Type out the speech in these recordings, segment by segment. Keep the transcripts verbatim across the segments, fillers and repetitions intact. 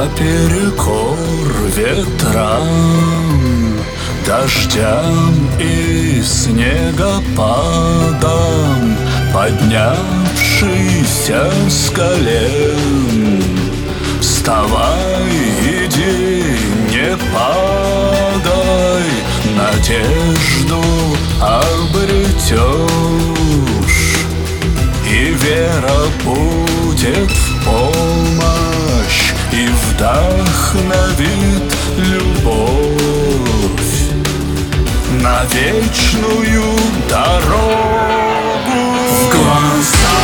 наперекор ветрам, дождям и снегопадам, поднявшийся с колен. Вставай, иди, не падай, надежду обретешь, и вера будет в помощь, и вдохновит любовь на вечную дорогу. В глаза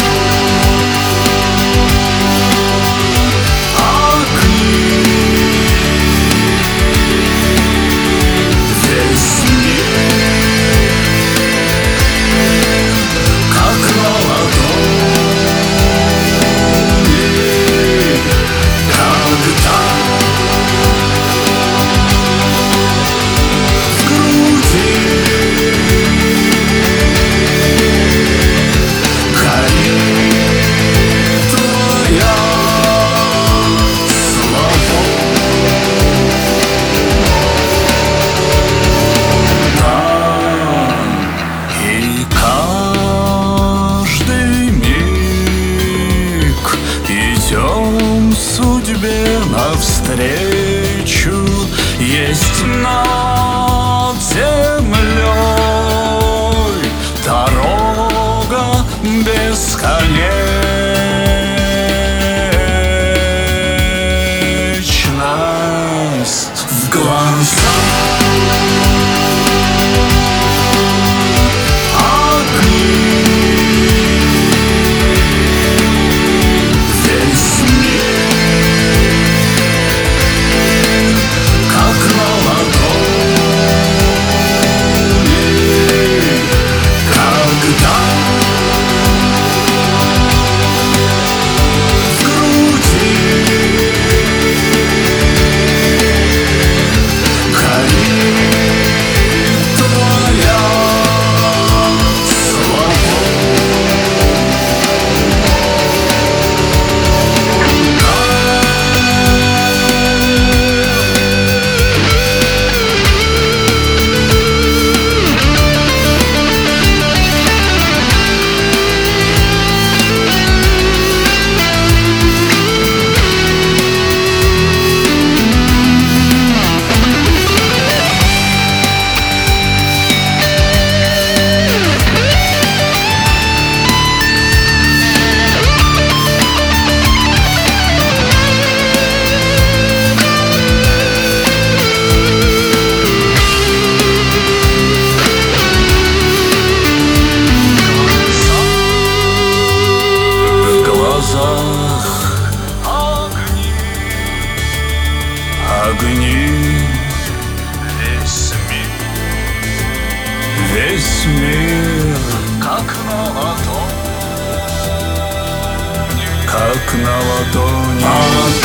судьбе навстречу, есть над землей дорога бесконечность. В глаза огни, весь мир, весь мир, как на ладони, как на ладони.